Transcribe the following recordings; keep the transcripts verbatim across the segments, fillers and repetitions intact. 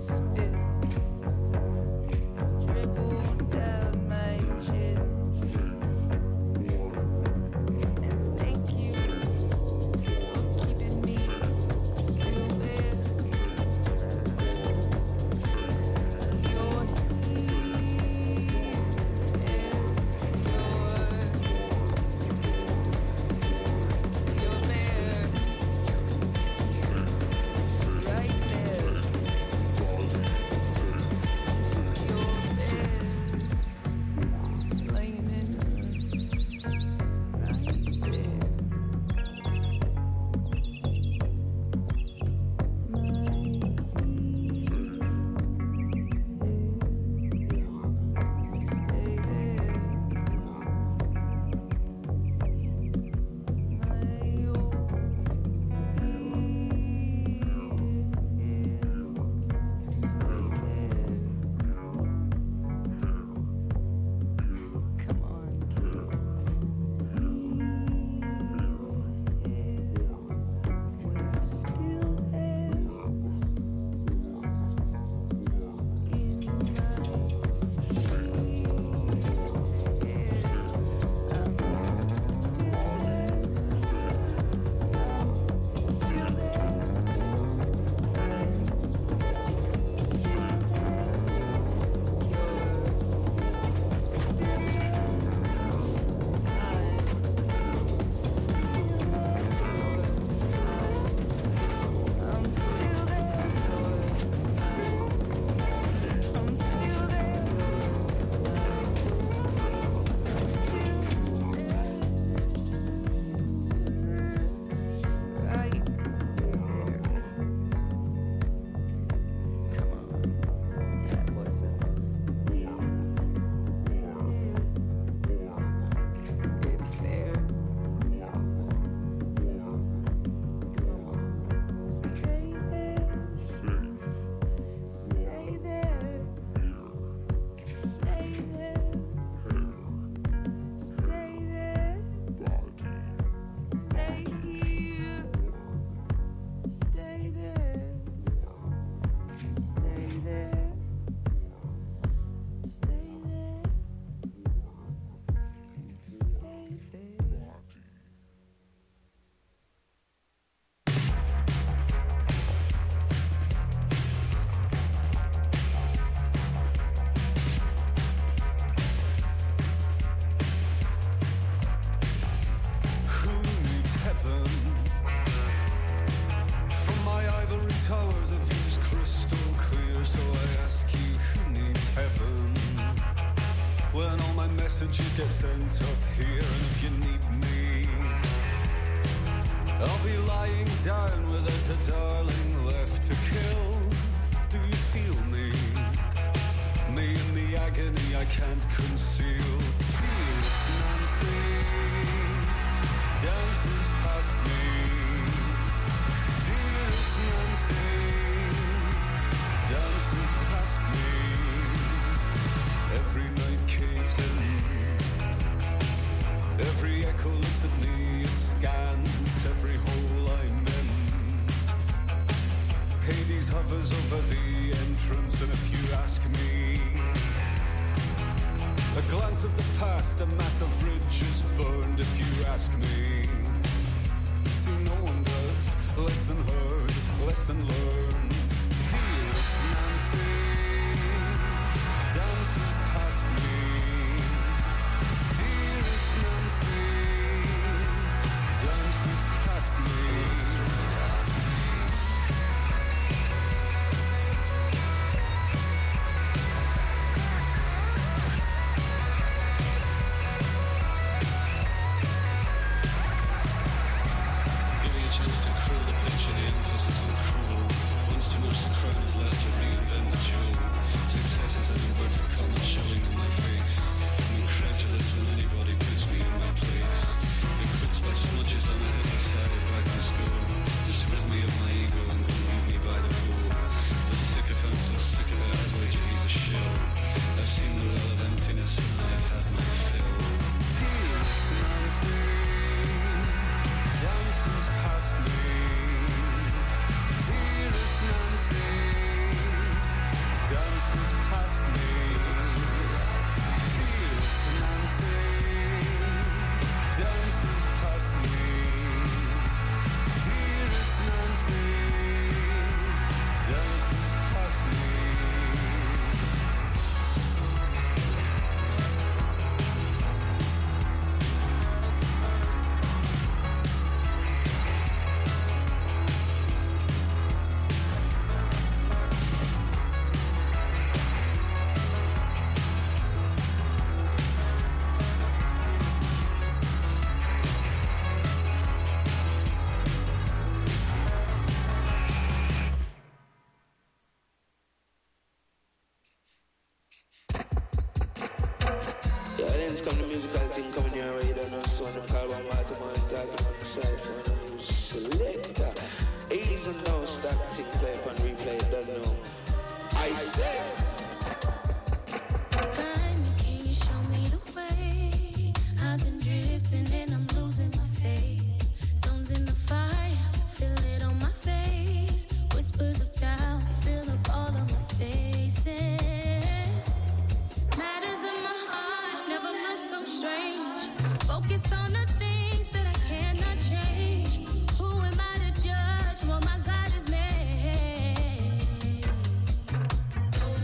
messages get sent up here, and if you need me, I'll be lying down without a darling left to kill. Do you feel me? Me in the agony I can't conceal. Dearest Nancy dances past me. Dearest Nancy dances past me. Every night caves in. Every echo looks at me, scans every hole I'm in. Hades hovers over the entrance, and if you ask me, a glance at the past, a massive bridge is burned. If you ask me, see, no one does less than heard, less than learned. Dearest Nancy dances past me. Dearest Nancy dances past me. Giving a chance to cruel the picture, the emphasis on cruel, wants to dances past me. Dearest Nancy dances past me. Dearest Nancy dances past me. Come the musical thing coming your way, you don't know, so I'm call one more tomorrow and talk about the side for a new selector. Ease and no stop thing, play up and replay, don't know. I said. Guide me, can you show me the way? I've been drifting and I'm losing my faith. Stones in the fire, feel it on my face. Whispers of doubt, fill up all of my spaces. Matters in my heart, never looked so strange. Focus on the things that I cannot change. Who am I to judge what my God has made?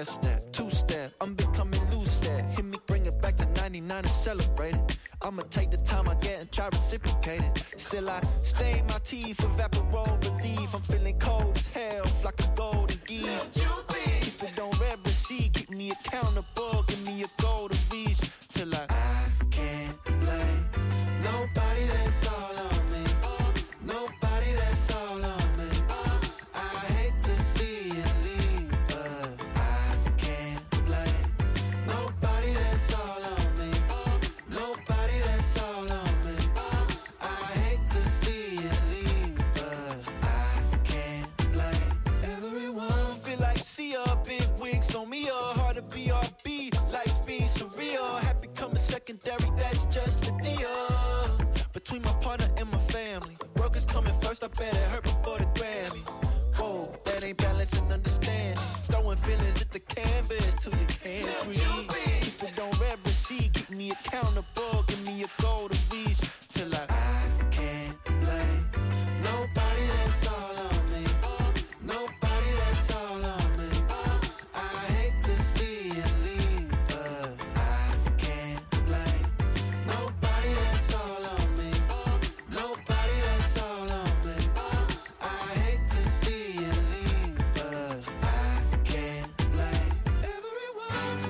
half step, two step, I'm becoming loose step. Hit me, bring it back to ninety-nine and celebrate it. I'ma take the time I get and try reciprocate it. Still I stain my teeth with Vaporone relief. I'm feeling cold as hell, like a golden geese. People don't ever see, keep me accountable, give me a goal to reach. Till I, I can't blame nobody, that's all on me. Nobody, that's all on me. I hate to see you leave, but I can't blame nobody, that's all on me. Nobody, that's all on me. I hate to see you leave, but I can't blame everyone. Feel like Sia, big wigs on me, or hard to be R B, life's being surreal. Happy coming secondary, that's just the deal. Between my partner and my family, work is coming first, I bet it hurt before the Grammys. Whoa, that ain't balance and understand. Throwing feelings at the canvas till you can't breathe. People don't ever see, keep me accountable, give me a goal to reach. Till I, I can't blame nobody, that's all on me. Nobody, that's all on me. I hate to see you leave, but I can't blame nobody, that's all on me. Nobody, that's all on me. I hate to see you leave, but I can't blame everyone.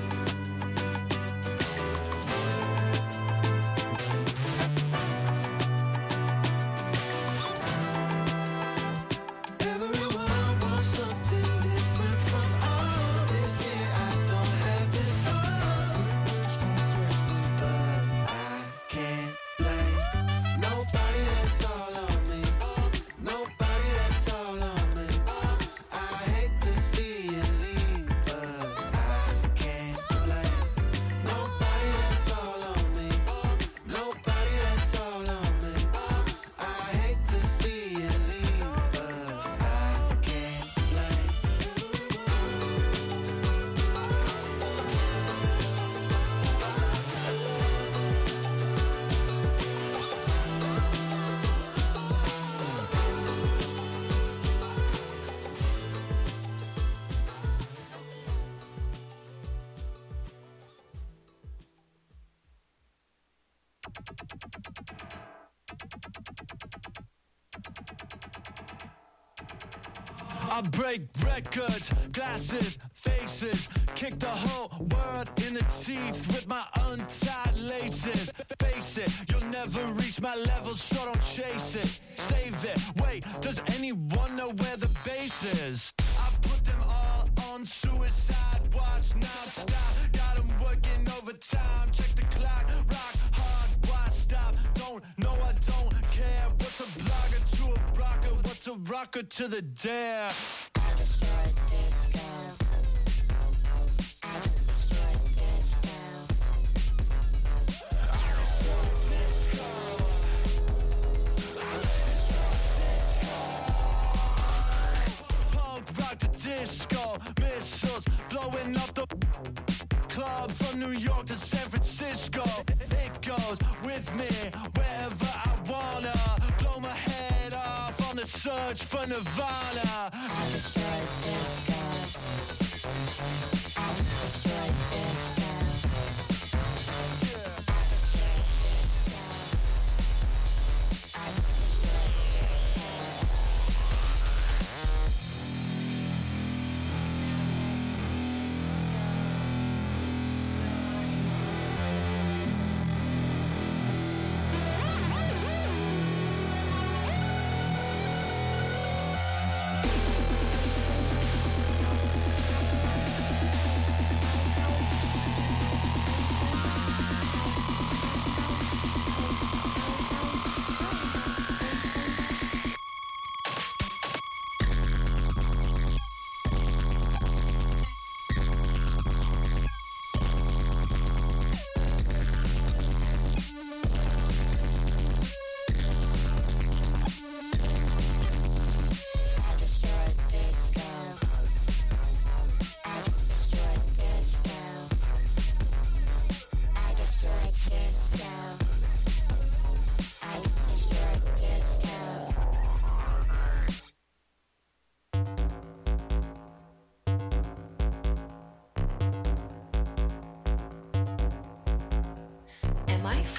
Everyone wants something different from all this. Yeah, I don't have it all, but I can't blame nobody, that's all on me. Nobody, that's all on me. I hate to see you leave, but I can't blame nobody, that's all on me. Nobody, that's all on me. I hate to see you leave, but I can't blame I break records, glasses, faces, kick the whole world in the teeth with my untied laces. Face it, you'll never reach my level, so don't chase it. Save it. Wait, does anyone know where the base is? I put them all on suicide watch, non-stop. Got them working overtime. Check the clock, rock hard. Why stop? Don't know, I don't care. What's a blogger to a rocker? What's a rocker to the dare? Punk rock to disco, missiles blowing up the club from New York to San Francisco. It goes with me wherever I wanna. Blow my head off on the search for Nirvana. I destroy disco. I destroy disco.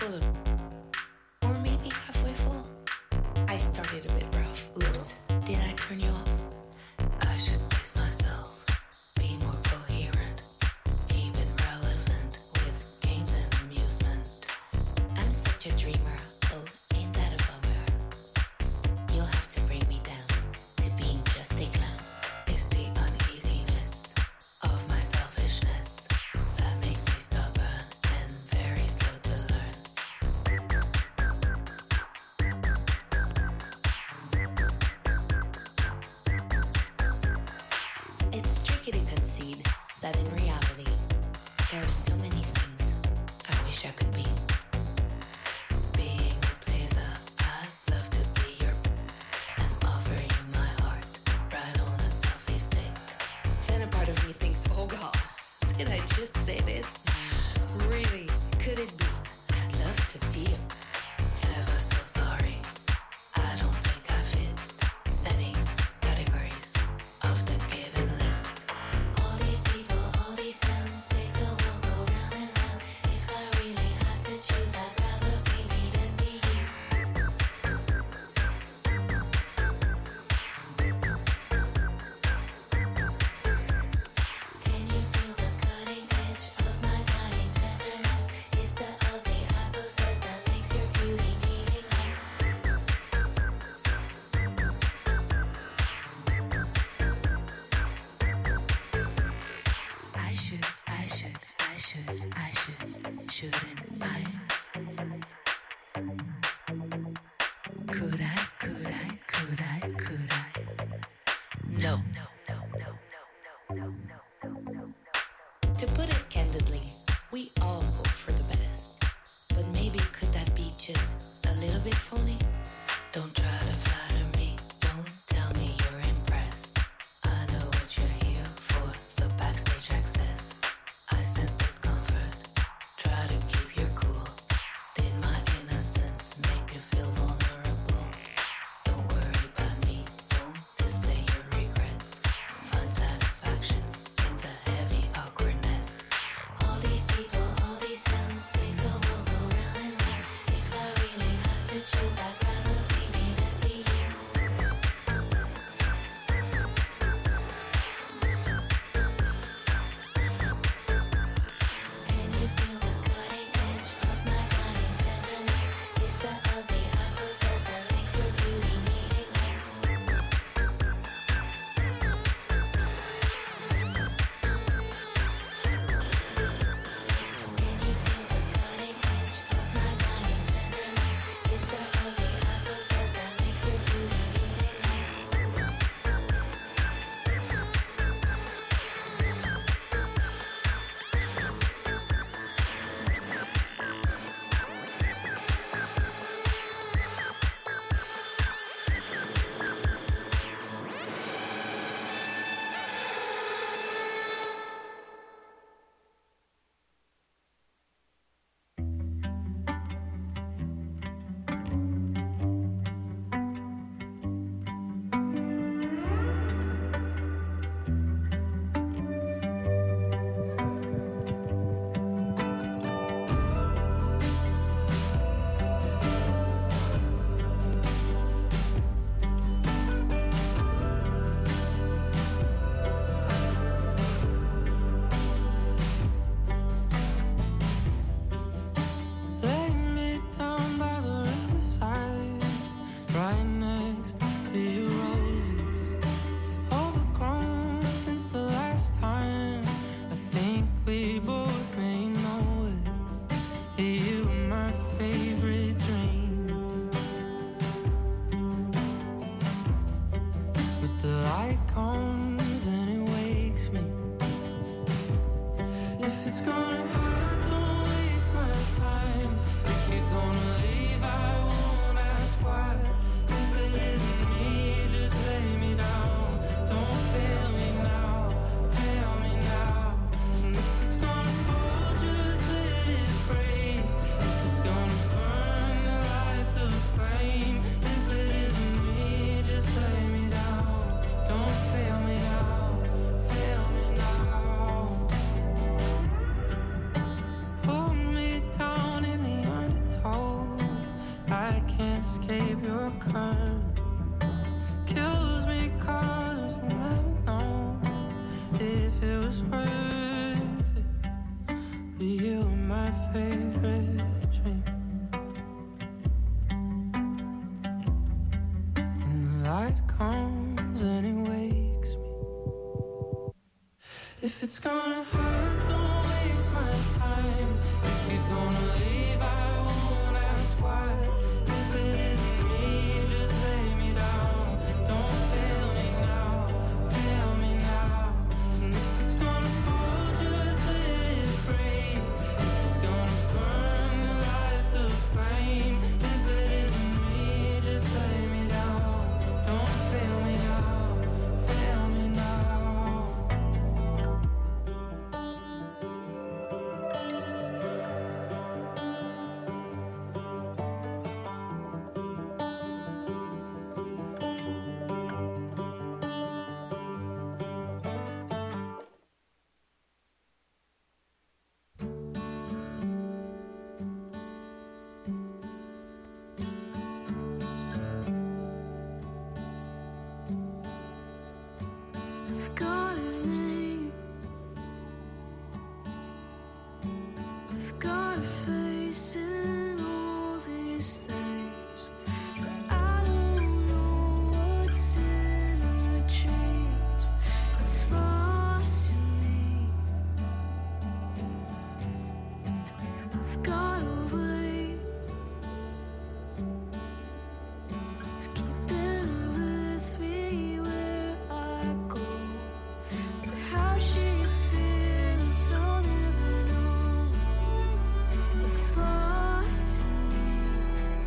full of, or maybe halfway full. I started a bit rough. Oops, did I turn you off? I should pace myself, be more coherent, keep it relevant with games and amusement. I'm such a dreamer, oh, ain't that a bummer? You'll have to bring me down to being just a clown. It's the uneasiness of my selfishness that makes me stubborn and very slow to learn. It's tricky to concede that in reality, there are so many things I wish I could be. Being a pleaser, I'd love to be your and offer you my heart right on a selfie stick. Then a part of me thinks, oh God, did I just say this? Really? Could it be? I'd love to be him. Ever so sorry. I don't think I fit any categories of the given list. All these people, all these sounds make the world go round and round. If I really have to choose, I'd rather be me than be you. Can you feel the cutting edge of my dying tenderness? It's the ugly hypothesis that makes your beauty meaningless. I should, I should, I should, I should, shouldn't I? Could I, could I, could I, could I? No. To put it candidly, we all hope for the best. But maybe could that be just a little bit phony? Don't try to flatter me, don't tell me you're impressed. I know what you're here for, the backstage access. I sense discomfort, try to keep your cool. Did my innocence make you feel vulnerable? Don't worry about me, don't display your regrets. Find satisfaction in the heavy awkwardness. All these people, all these sounds make the world go round and round. If I really have to choose, can't escape your current. Kills me 'cause we'll never know if it was worth it. But you were my favorite dream. And the light comes and it wakes me. If it's gonna hurt, don't waste my time. If you're gonna leave, I won't ask why. If it isn't me, just lay me down. Don't fail me now, fail me now. And if it's gonna fall, just let it break. If it's gonna burn, light the flame. If it isn't me, just lay me down. Don't fail me now, fail me now. I've got a name, I've got a face in all these things, but I don't know what's in our dreams. It's lost in me. I've got a way of keeping with me where I go. But how she feels, I'll never know. It's lost in me.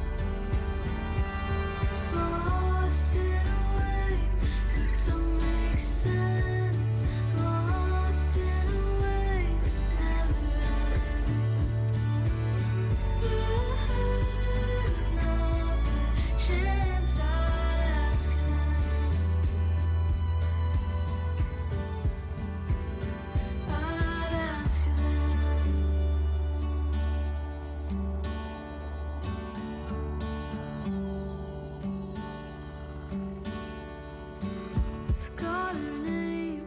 Lost in a way that don't make sense. Lost in a way that never ends. If I had another chance, I'd ask them. I'd ask them. I've got a name,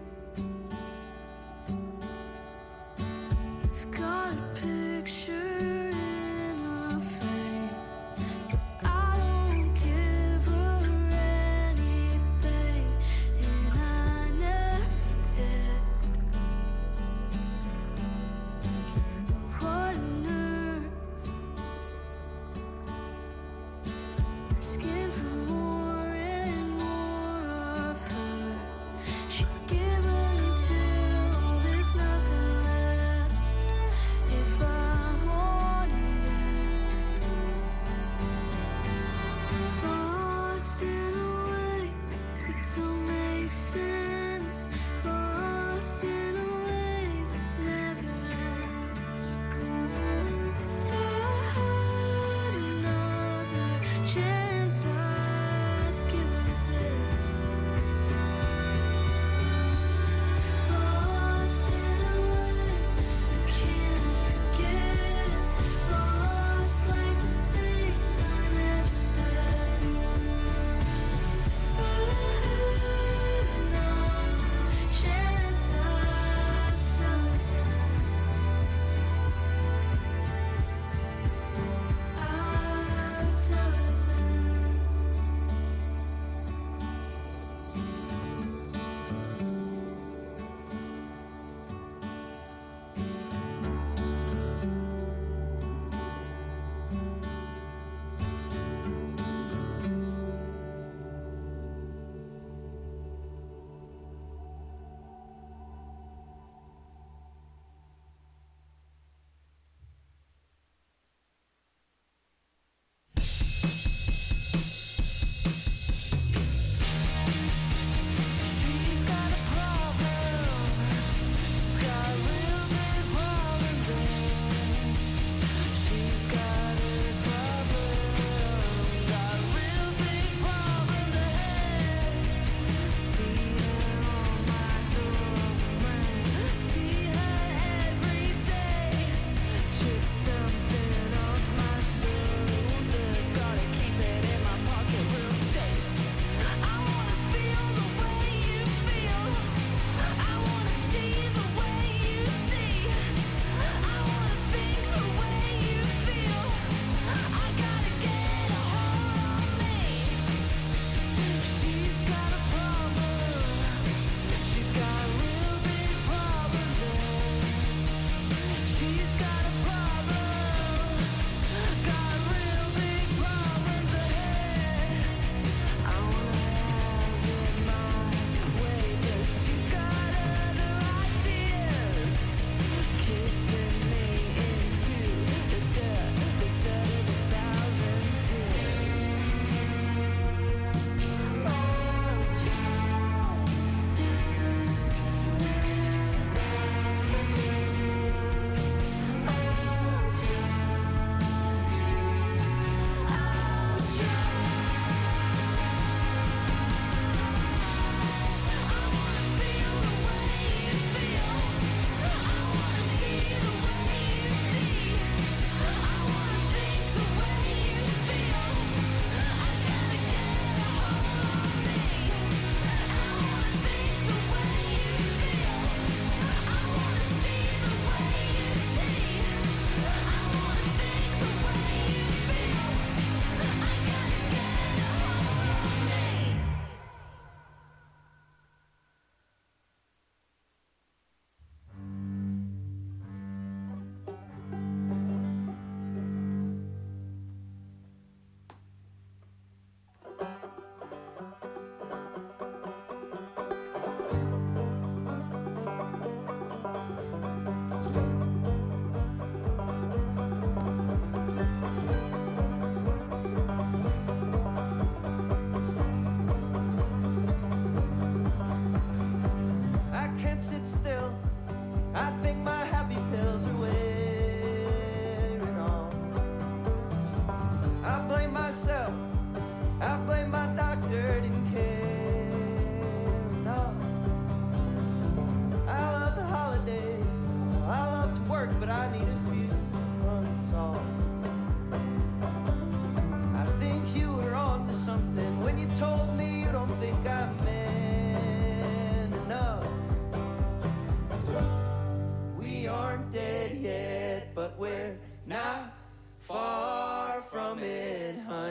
I've got a picture in a frame, but I don't give her anything, and I never did. What a nerve, asking for more and more of her. She give until there's nothing left. If I wanted it, lost in a way that don't make sense. Lost in a way that never ends. If I had another chance, I'd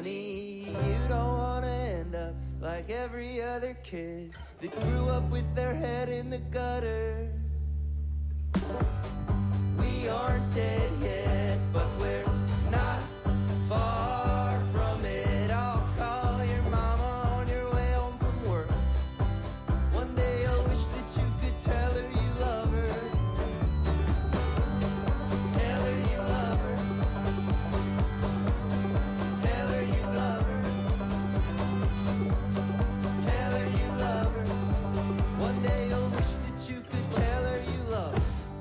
honey, you don't wanna end up like every other kid that grew up with their head in the gutter. We aren't dead yet, but we're not far from it. I'll call your mama on your way home from work. One day I'll wish that you could tell her you love her. Tell her you love her. Tell her you love her. Tell her you love her. One day you'll wish that you could tell her you love her.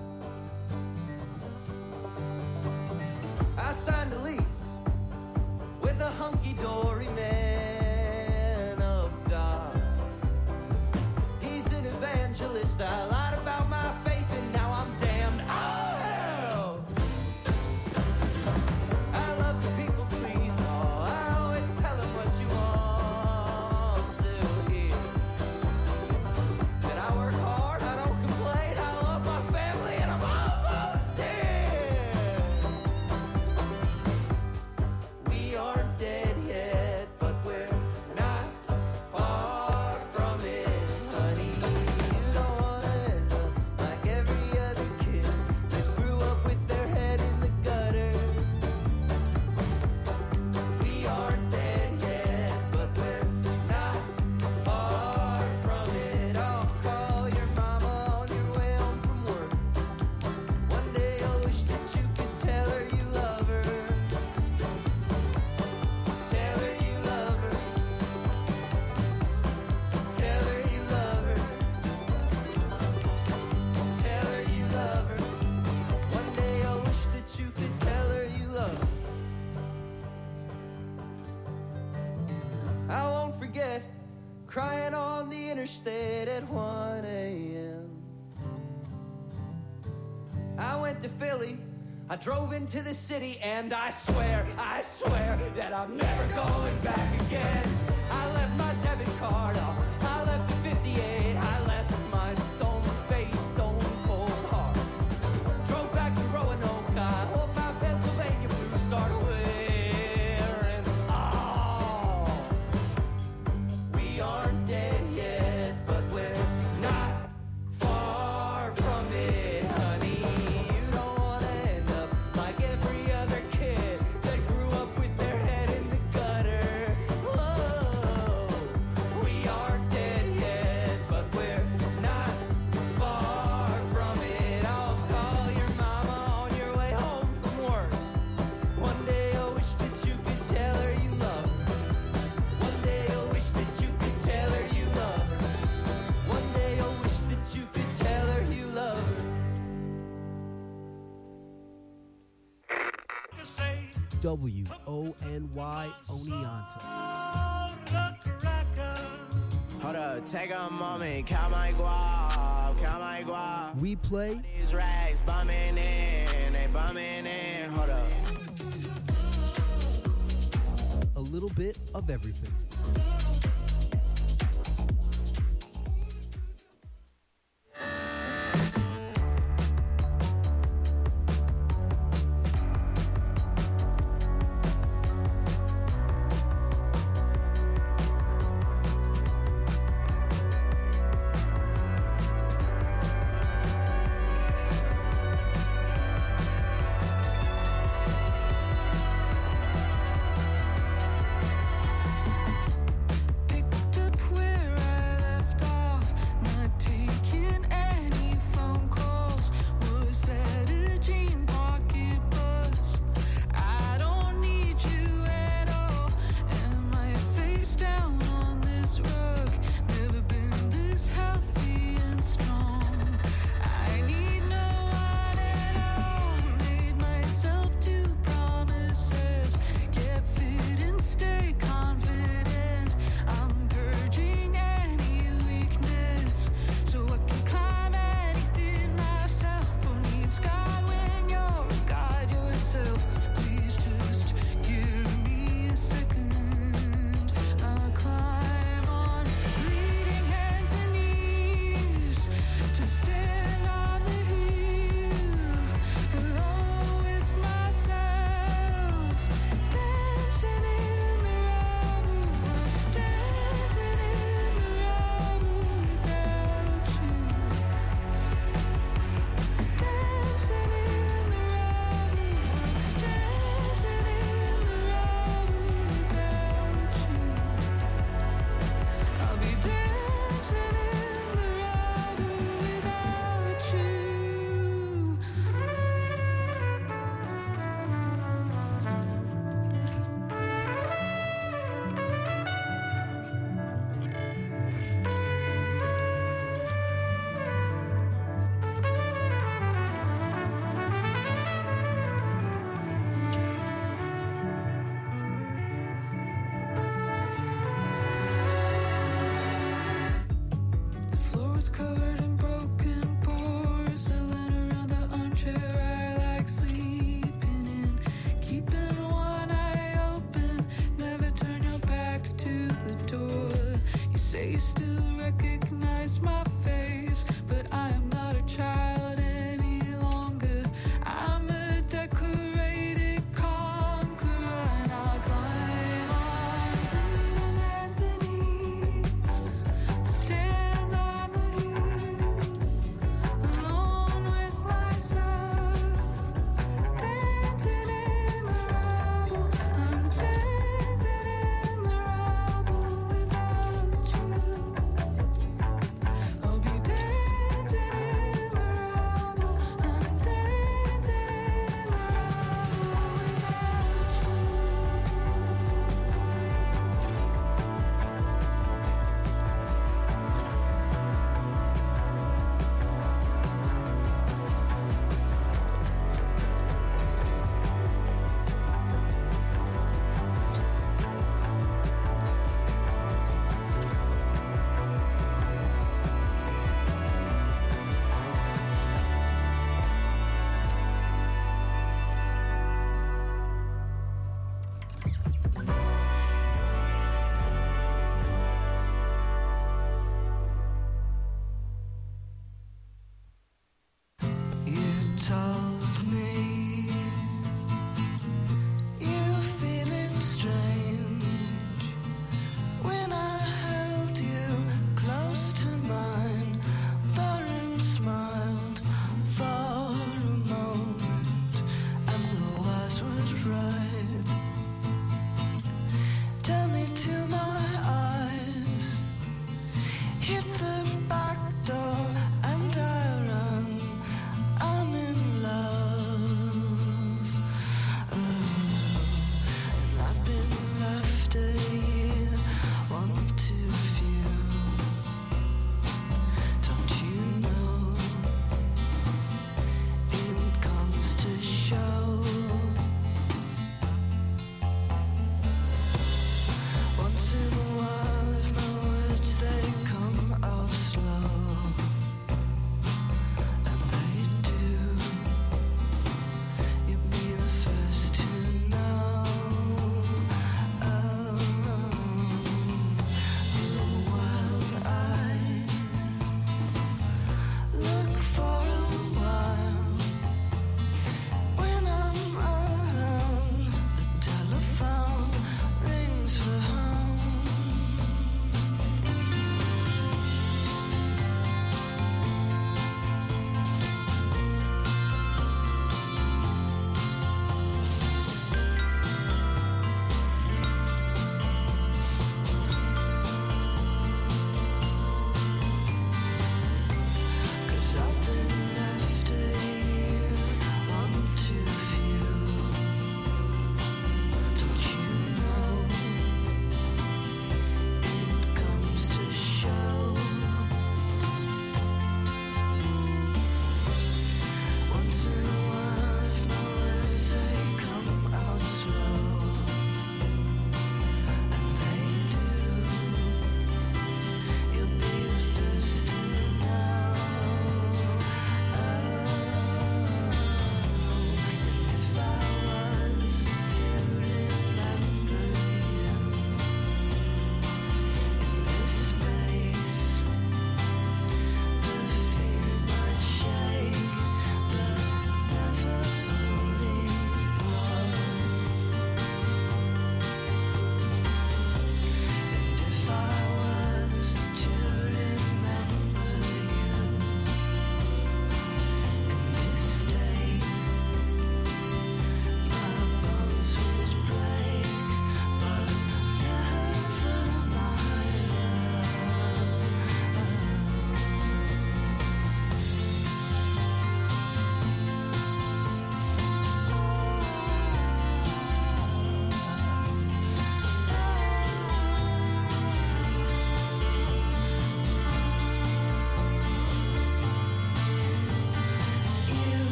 I signed a lease with a hunky-dory man of God. He's an evangelist. I lied about my faith and now I'm damned. Oh, hell! I love the people please. Oh, I always tell them what you want to hear. That I work hard, I don't complain, I love my family, and I'm almost there. We aren't dead yet, but we're not far from it, honey. You don't wanna end up like every other kid that grew up with their head in the gutter. We aren't dead yet, but we're not far from it. I'll call your mama on your way home from work. One day I'll wish that you could tell her you love her. Tell her you love her. Tell her you love her. Tell her you love her. One day I'll wish that you could tell her you love her. I won't forget crying on the interstate at one a.m. I went to Philly, I drove into the city, and I swear, I swear that I'm never going back again. I left my debit card off, I left the fifty-eight, I left my stone face, stone cold heart. Drove back to Roanoke, I hope my Pennsylvania blues start wearing. Oh, we aren't dead yet, but we're not far from it, honey. You don't wanna end up like every other kid that grew up with their head in the gutter. Whoa, we aren't dead yet, but we're not far from it. I'll call your mama on your way home from work. One day I'll wish that you could tell her you love her. One day I'll wish that you could tell her you love her. One day I'll wish that you could tell her you love her. W O N Y Oneonta. Hold up, take a moment, count my guap, count my guap. We play These rags bumming in, they bumming in. Hold up. a little bit of everything. you still recognize my face, but I am not a child any longer. I'm a decorated conqueror, and I'll climb on clean hands and knees, stand on the hill, alone with myself, dancing in the rubble. I'm dancing in the rubble without you.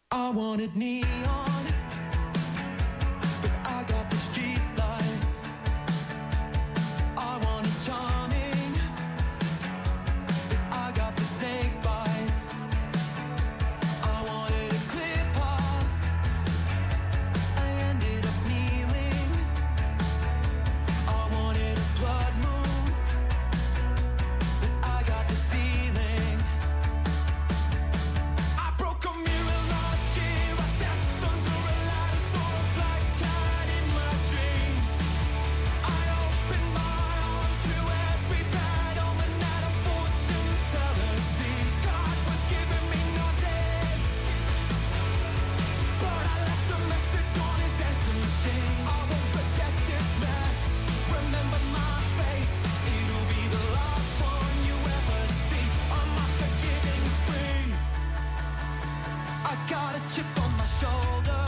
I wanted neon, but I got the street lights. I wanted charming, but I got the snake bites. I wanted a clear path, I ended up kneeling. I wanted a blood moon, but I got the ceiling. I broke a mirror last year, I stepped under a ladder, saw a black cat in my dreams. I opened my arms to every bad omen that a fortune teller sees. God was giving me nothing, but I left a message on his answer machine. I won't forget this mess, remember my face. It'll be the last one you ever see on my forgiving screen. I got a chip on my shoulder.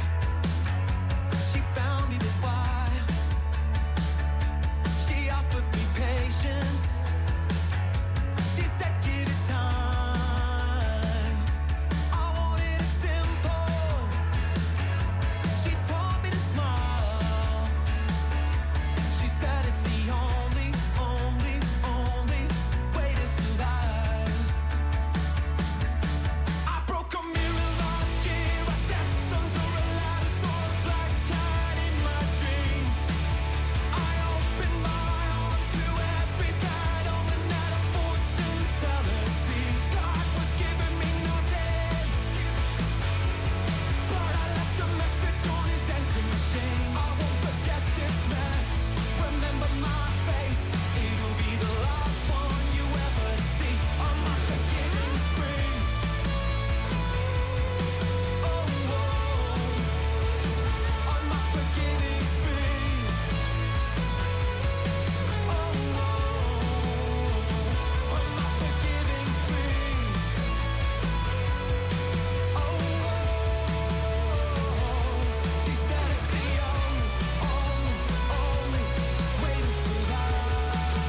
She found me, but why? She offered me patience. She said give it time. I wanted it simple. She taught me to smile. She said it's the only, only, only way to survive. I broke a mirror last year, I stepped under a ladder, saw a black cat in my dreams. I opened my arms to every bad omen that a fortune teller sees. God was giving me nothing, but I left a message on his answer machine. I won't forget this mess, remember my face. It'll be the last one you ever see on my forgiving screen. Oh, whoa, on my forgiving screen. Oh, whoa, on my forgiving screen. Oh, whoa, she said it's the only, only, only way to survive.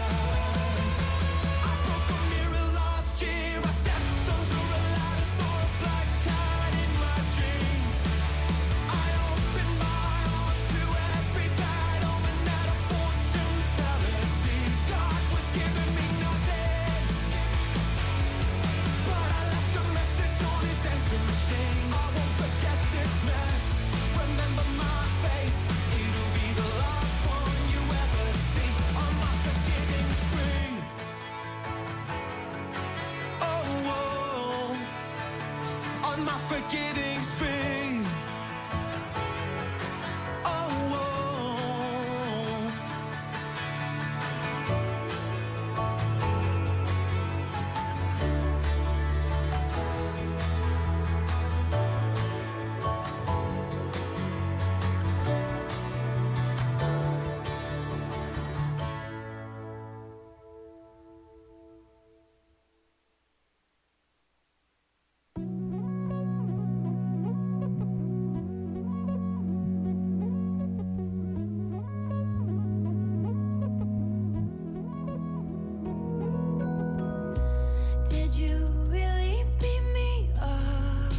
I broke a mirror last year, I stepped under a ladder, saw a black cat in my dreams. I opened my arms to every bad omen that a fortune teller sees. God was giving me nothing, but I left a message on his answer machine. I won't forget this mess, remember my face. It'll be the last one you ever see on my forgiving screen. Oh, whoa, on my forgiving screen. Oh, whoa. Did you really beat me up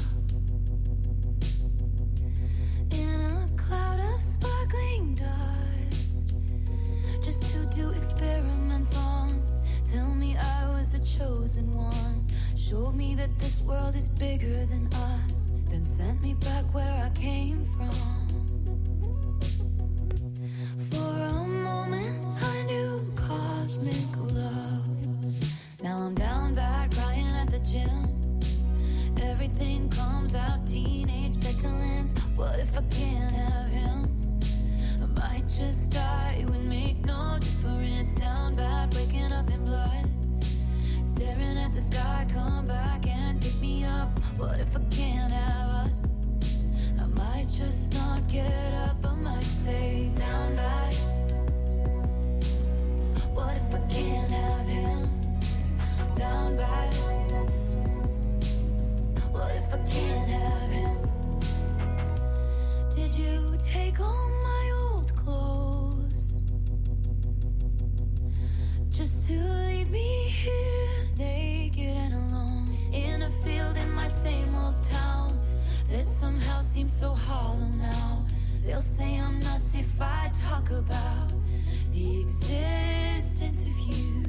in a cloud of sparkling dust just to do experiments on? Tell me I was the chosen one. Showed me that this world is bigger than us, then sent me back where I came from. For a moment I knew cosmic love. Now I'm down bad, crying at the gym. Everything comes out, teenage petulance. What if I can't have him? I might just die, it would make no difference. Down bad, waking up in blood, staring at the sky, come back and pick me up. What if I can't have us? I might just not get up, I might stay down bad. What if I can't have him? Down bad. What if I can't have him? Did you take all my old clothes just to leave me here naked and alone in a field in my same old town? They'll say I'm nuts if I talk about the existence of you.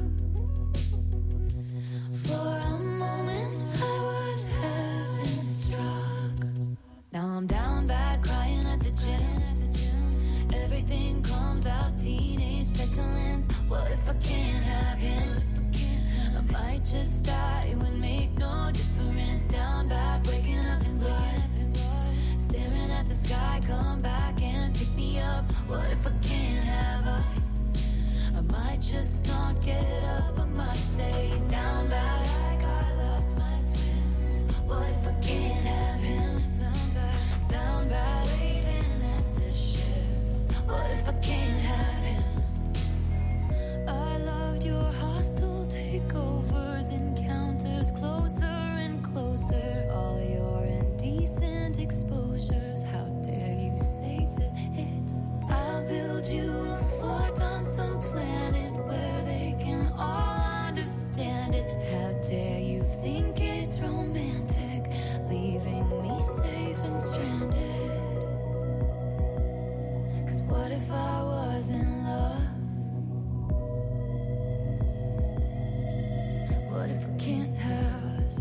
For a moment I was heaven struck. Now I'm down bad, crying at the gym. Everything comes out, teenage petulance. What if I can't have him? I might just die, it would make no difference. Down bad, waking up in blood, staring at the sky, come back and pick me up. What if I can't have us? I might just not get up, I might stay down bad, like I lost my twin. What if I can't have him? Down bad, down bad, waving at the ship. What if I can't have him? I loved your hostile takeovers, encounters closer and closer. All your indecent exposures. How dare you say that it's? I'll build you a fort on some planet where they can all understand it. How dare you think it's romantic, leaving me safe and stranded? 'Cause what if I was in love? What if I can't have us?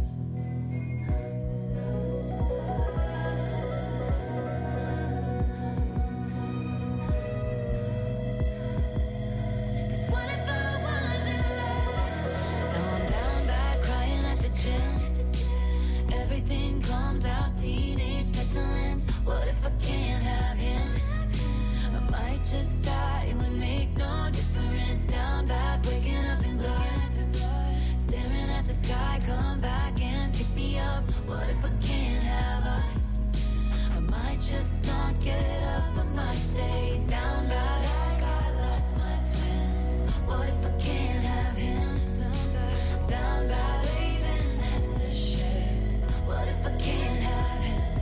Cause what if I was in love? Now I'm down bad, crying at the gym. Everything comes out, teenage petulance. What if I can't have him? I might just die, it would make no difference. Down bad, waking up in blood, staring at the sky, come back and pick me up. What if I can't have us? I might just not get up, I might stay down bad, like I lost my twin. What if I can't have him? Down bad, down bad, waving at the ship. What if I can't have him?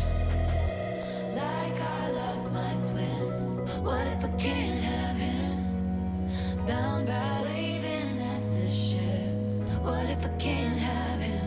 Like I lost my twin. What if I can't have him? Down bad, waving at the ship. What if I can't have him?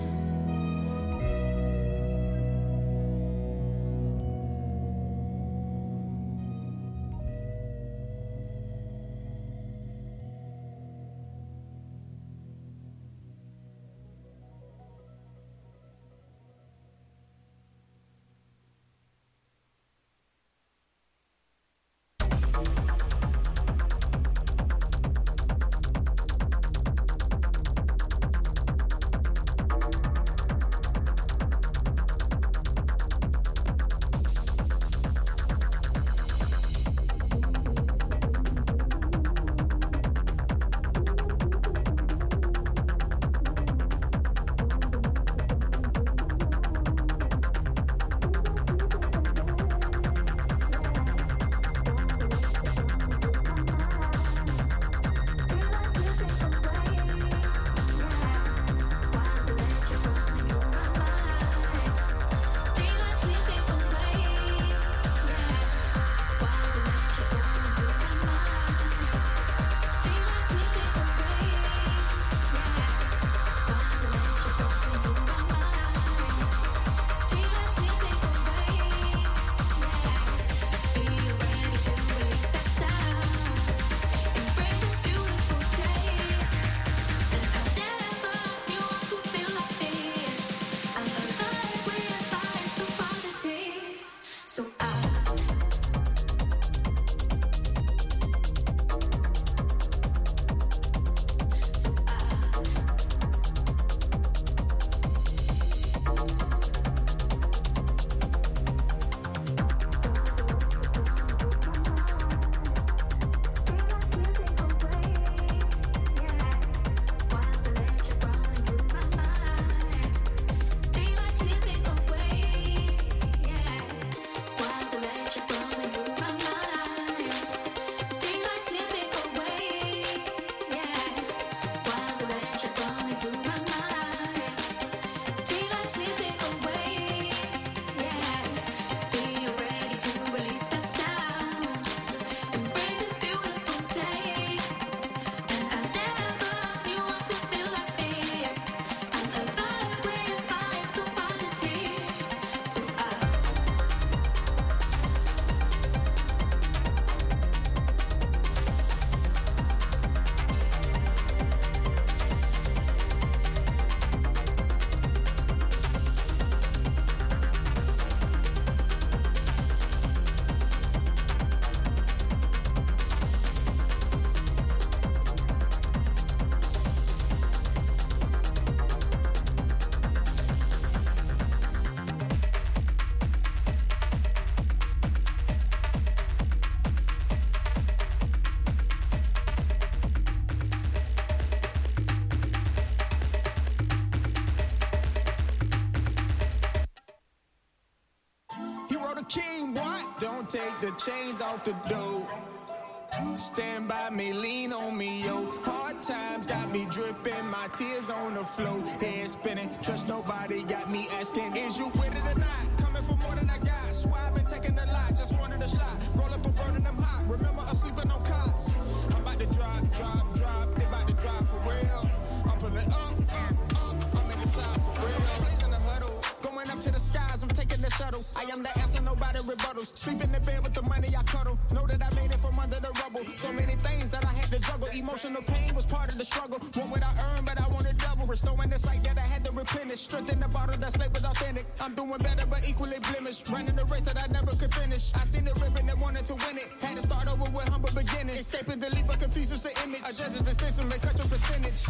the king, boy. Don't take the chains off the door. Stand by me, lean on me, yo. Hard times got me dripping, my tears on the floor. Head spinning, trust nobody, got me asking, is you with it or not? Coming for more than I got, swear I've been taking a lot, just wanted a shot. Roll up and burning them hot, remember us sleeping on cots. I'm about to drop, drop, drop, they about to drop for real. I'm pulling up, up, up, I'm in the top for real. Blazing the huddle, going up to the skies, I'm taking the shuttle. I am the answer, nobody rebuttals. Sleep in the bed with the money I cuddle. Know that I made it from under the rubble. So many things that I had to juggle. Emotional pain was part of the struggle. One what I earned, but I wanted double. Restoring the sight that I had to replenish. Strength in the bottle that slave was authentic. I'm doing better, but equally blemished. Running the race that I never could finish. I seen the ribbon and wanted to win it. Had to start over with humble beginnings. Escaping the leap, but confuses the image. Adjusts the system and cut your percentage.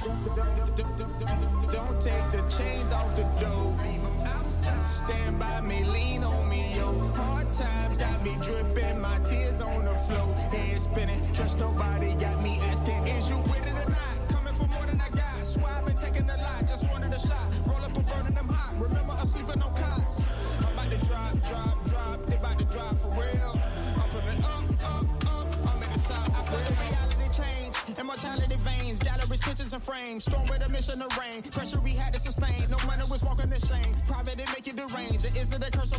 Don't take the chains off the door. Stand by me, lean on me, yo. Hard times got me dripping, my tears on the floor. Head spinning, trust nobody, got me asking, is you with it or not? Coming for more than I got, swear I've been taking a lot, just wanted a shot. Roll up and burning them hot, remember us sleeping on cots. I'm about to drop, drop, drop, they about to drop for real. I'm putting up, up, up, I'm at the top. I feel the reality change, immortality veins, galleries, pictures and frames. Storm with a mission to reign, pressure we had to sustain. No money was walking the shame, private and make it deranged. Is it a curse?